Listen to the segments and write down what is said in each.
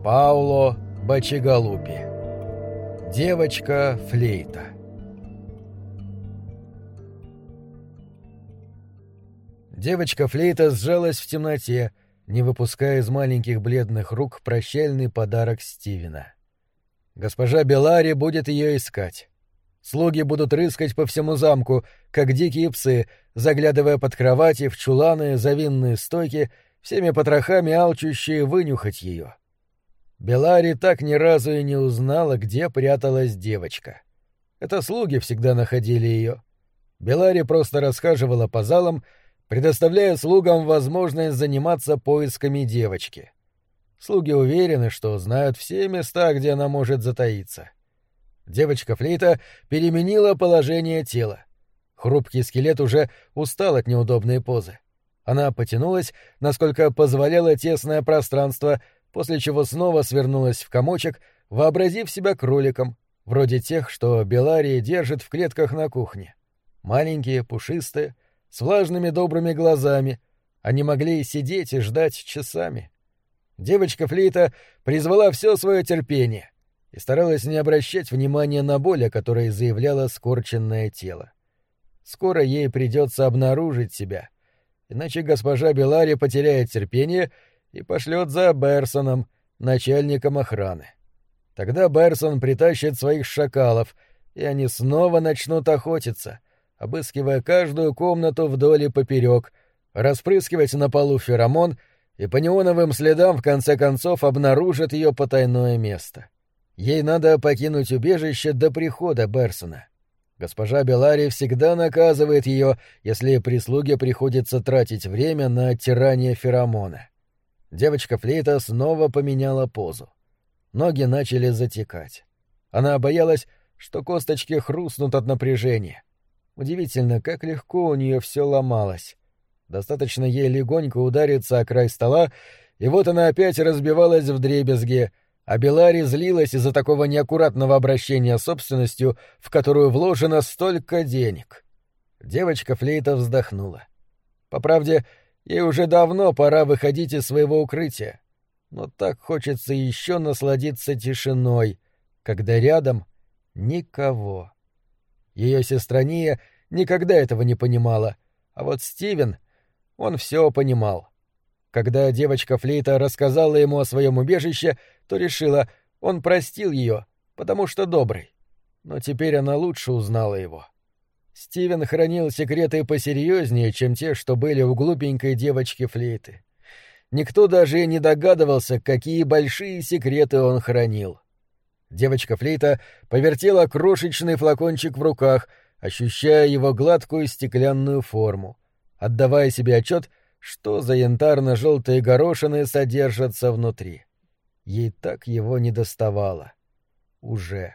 Пауло Бачигалупи. Девочка-флейта. Девочка-флейта сжалась в темноте, не выпуская из маленьких бледных рук прощальный подарок Стивена. Госпожа Белари будет ее искать. Слуги будут рыскать по всему замку, как дикие псы, заглядывая под кровати, в чуланы, за винные стойки, всеми потрохами алчущие вынюхать ее. Белари так ни разу и не узнала, где пряталась девочка. Это слуги всегда находили ее. Белари просто расхаживала по залам, предоставляя слугам возможность заниматься поисками девочки. Слуги уверены, что знают все места, где она может затаиться. Девочка-флейта переменила положение тела. Хрупкий скелет уже устал от неудобной позы. Она потянулась, насколько позволяло тесное пространство, после чего снова свернулась в комочек, вообразив себя кроликом, вроде тех, что Белари держит в клетках на кухне. Маленькие, пушистые, с влажными добрыми глазами. Они могли сидеть и ждать часами. Девочка-флейта призвала все свое терпение и старалась не обращать внимания на боль, о которой заявляло скорченное тело. Скоро ей придется обнаружить себя, иначе госпожа Белари потеряет терпение и пошлет за Берсоном, начальником охраны. Тогда Берсон притащит своих шакалов, и они снова начнут охотиться, обыскивая каждую комнату вдоль и поперек, распрыскивать на полу феромон и по неоновым следам в конце концов обнаружат ее потайное место. Ей надо покинуть убежище до прихода Берсона. Госпожа Белари всегда наказывает ее, если прислуге приходится тратить время на оттирание феромона. Девочка-флейта снова поменяла позу. Ноги начали затекать. Она боялась, что косточки хрустнут от напряжения. Удивительно, как легко у нее все ломалось. Достаточно ей легонько удариться о край стола, и вот она опять разбивалась вдребезги, а Белари злилась из-за такого неаккуратного обращения с собственностью, в которую вложено столько денег. Девочка-флейта вздохнула. По правде, ей уже давно пора выходить из своего укрытия, но так хочется еще насладиться тишиной, когда рядом никого. Ее сестра Ния никогда этого не понимала, а вот Стивен, он все понимал. Когда девочка-флейта рассказала ему о своем убежище, то решила, он простил ее, потому что добрый. Но теперь она лучше узнала его. Стивен хранил секреты посерьезнее, чем те, что были у глупенькой девочки-флейты. Никто даже и не догадывался, какие большие секреты он хранил. Девочка-флейта повертела крошечный флакончик в руках, ощущая его гладкую стеклянную форму, отдавая себе отчет, что за янтарно-желтые горошины содержатся внутри. Ей так его недоставало. Уже.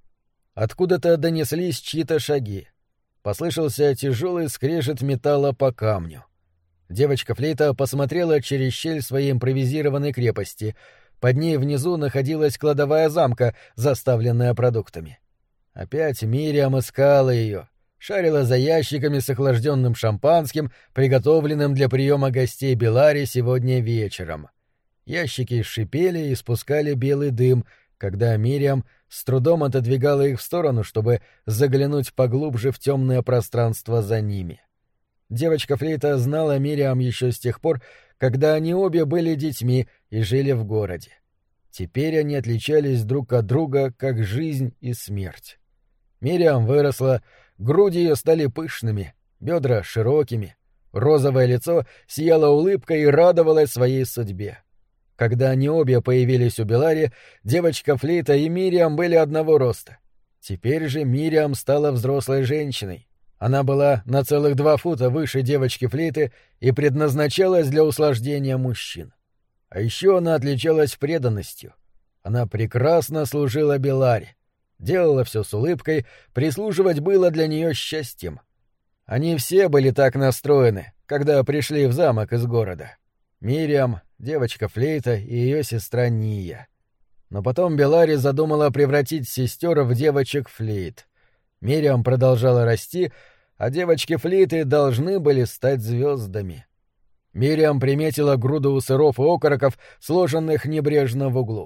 Откуда-то донеслись чьи-то шаги. Послышался тяжелый скрежет металла по камню. Девочка-флейта посмотрела через щель своей импровизированной крепости. Под ней внизу находилась кладовая замка, заставленная продуктами. Опять Мириам искала ее. Шарила за ящиками с охлажденным шампанским, приготовленным для приема гостей Белари сегодня вечером. Ящики шипели и испускали белый дым, когда Мириам с трудом отодвигала их в сторону, чтобы заглянуть поглубже в темное пространство за ними. Девочка-флейта знала Мириам еще с тех пор, когда они обе были детьми и жили в городе. Теперь они отличались друг от друга, как жизнь и смерть. Мириам выросла, груди ее стали пышными, бедра широкими, розовое лицо сияло улыбкой и радовалось своей судьбе. Когда они обе появились у Белари, девочка-флейта и Мириам были одного роста. Теперь же Мириам стала взрослой женщиной. Она была на целых 2 фута выше девочки-флейты и предназначалась для услаждения мужчин. А еще она отличалась преданностью. Она прекрасно служила Белари. Делала все с улыбкой, прислуживать было для нее счастьем. Они все были так настроены, когда пришли в замок из города. Мириам, девочка-флейта и ее сестра Ния. Но потом Белари задумала превратить сестер в девочек-флейт. Мириам продолжала расти, а девочки-флейты должны были стать звездами. Мириам приметила груду сыров и окороков, сложенных небрежно в углу.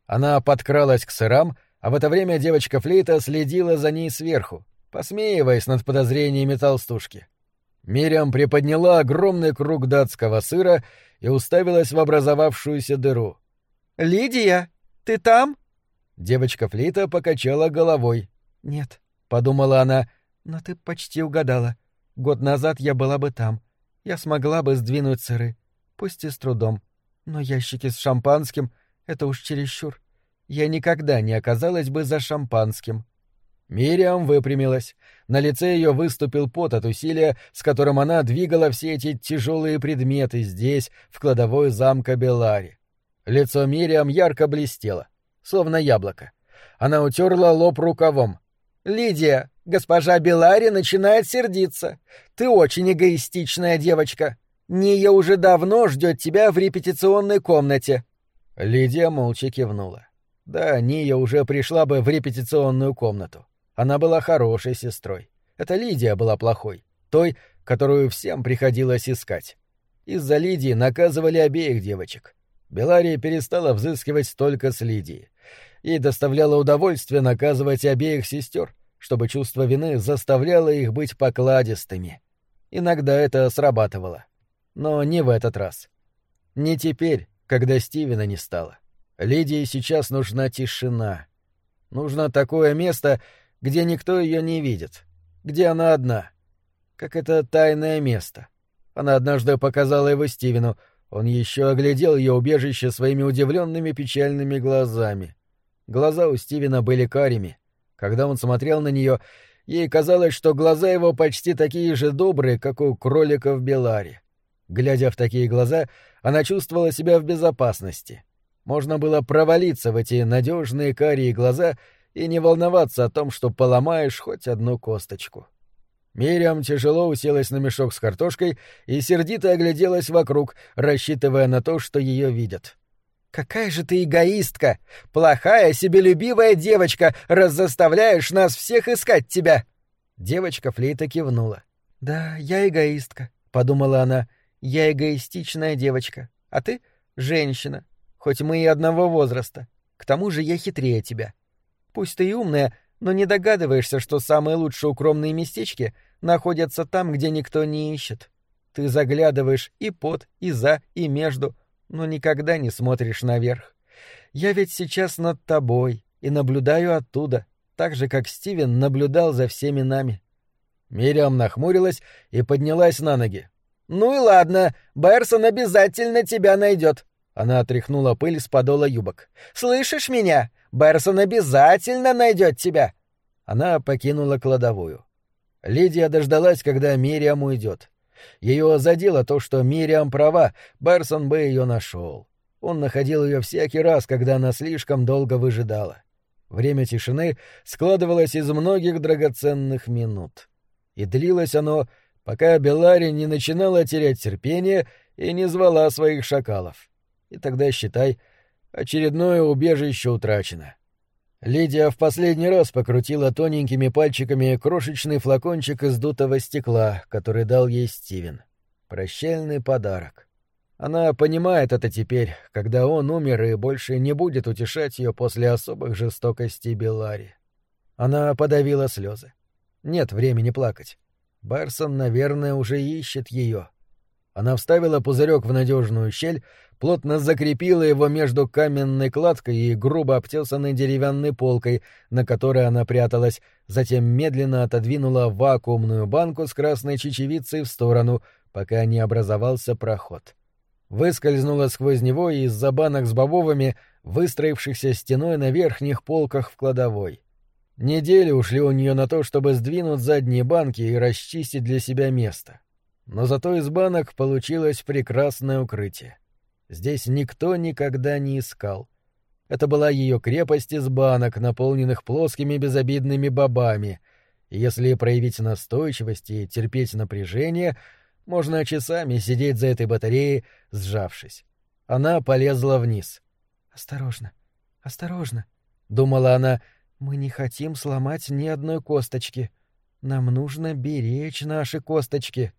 Она подкралась к сырам, а в это время девочка-флейта следила за ней сверху, посмеиваясь над подозрениями толстушки. Мириам приподняла огромный круг датского сыра и уставилась в образовавшуюся дыру. «Лидия, ты там?» Девочка-флейта покачала головой. «Нет», — подумала она, — «но ты почти угадала. Год назад я была бы там. Я смогла бы сдвинуть сыры, пусть и с трудом. Но ящики с шампанским — это уж чересчур. Я никогда не оказалась бы за шампанским». Мириам выпрямилась. На лице ее выступил пот от усилия, с которым она двигала все эти тяжелые предметы здесь, в кладовой замка Белари. Лицо Мириам ярко блестело, словно яблоко. Она утерла лоб рукавом. «Лидия, госпожа Белари начинает сердиться. Ты очень эгоистичная девочка. Ния уже давно ждет тебя в репетиционной комнате». Лидия молча кивнула. Да, Ния уже пришла бы в репетиционную комнату. Она была хорошей сестрой. Это Лидия была плохой, той, которую всем приходилось искать. Из-за Лидии наказывали обеих девочек. Белария перестала взыскивать только с Лидией. Ей доставляло удовольствие наказывать обеих сестер, чтобы чувство вины заставляло их быть покладистыми. Иногда это срабатывало. Но не в этот раз. Не теперь, когда Стивена не стало. Лидии сейчас нужна тишина. Нужно такое место, где никто ее не видит, где она одна. Как это тайное место. Она однажды показала его Стивену, он еще оглядел ее убежище своими удивленными печальными глазами. Глаза у Стивена были карими. Когда он смотрел на нее, ей казалось, что глаза его почти такие же добрые, как у кролика в Беларе. Глядя в такие глаза, она чувствовала себя в безопасности. Можно было провалиться в эти надежные карие глаза и не волноваться о том, что поломаешь хоть одну косточку. Мириам тяжело уселась на мешок с картошкой и сердито огляделась вокруг, рассчитывая на то, что ее видят. «Какая же ты эгоистка! Плохая, себелюбивая девочка, раз заставляешь нас всех искать тебя!» Девочка-флейта кивнула. «Да, я эгоистка», — подумала она. «Я эгоистичная девочка, а ты — женщина, хоть мы и одного возраста. К тому же я хитрее тебя. Пусть ты и умная, но не догадываешься, что самые лучшие укромные местечки находятся там, где никто не ищет. Ты заглядываешь и под, и за, и между, но никогда не смотришь наверх. Я ведь сейчас над тобой и наблюдаю оттуда, так же, как Стивен наблюдал за всеми нами». Мириам нахмурилась и поднялась на ноги. «Ну и ладно, Берсон обязательно тебя найдет». Она отряхнула пыль с подола юбок. «Слышишь меня? Берсон обязательно найдет тебя!» Она покинула кладовую. Лидия дождалась, когда Мириам уйдет. Ее задело то, что Мириам права, Берсон бы ее нашел. Он находил ее всякий раз, когда она слишком долго выжидала. Время тишины складывалось из многих драгоценных минут. И длилось оно, пока Белари не начинала терять терпение и не звала своих шакалов. И тогда, считай, очередное убежище утрачено. Лидия в последний раз покрутила тоненькими пальчиками крошечный флакончик из дутого стекла, который дал ей Стивен. Прощальный подарок. Она понимает это теперь, когда он умер и больше не будет утешать ее после особых жестокостей Белари. Она подавила слезы. Нет времени плакать. Берсон, наверное, уже ищет ее. Она вставила пузырек в надежную щель, плотно закрепила его между каменной кладкой и грубо обтесанной деревянной полкой, на которой она пряталась, затем медленно отодвинула вакуумную банку с красной чечевицей в сторону, пока не образовался проход. Выскользнула сквозь него и из-за банок с бобовыми, выстроившихся стеной на верхних полках в кладовой. Недели ушли у нее на то, чтобы сдвинуть задние банки и расчистить для себя место. Но зато из банок получилось прекрасное укрытие. Здесь никто никогда не искал. Это была ее крепость из банок, наполненных плоскими безобидными бобами, и если проявить настойчивость и терпеть напряжение, можно часами сидеть за этой батареей, сжавшись. Она полезла вниз. «Осторожно, осторожно», — думала она, — «мы не хотим сломать ни одной косточки. Нам нужно беречь наши косточки».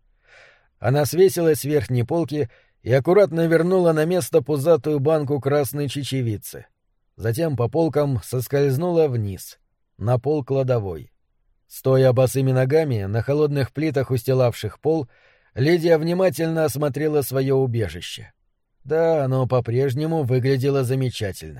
Она свесилась с верхней полки и аккуратно вернула на место пузатую банку красной чечевицы. затем по полкам соскользнула вниз, на пол кладовой. Стоя босыми ногами на холодных плитах, устилавших пол, Лидия внимательно осмотрела свое убежище. Да, оно по-прежнему выглядело замечательно.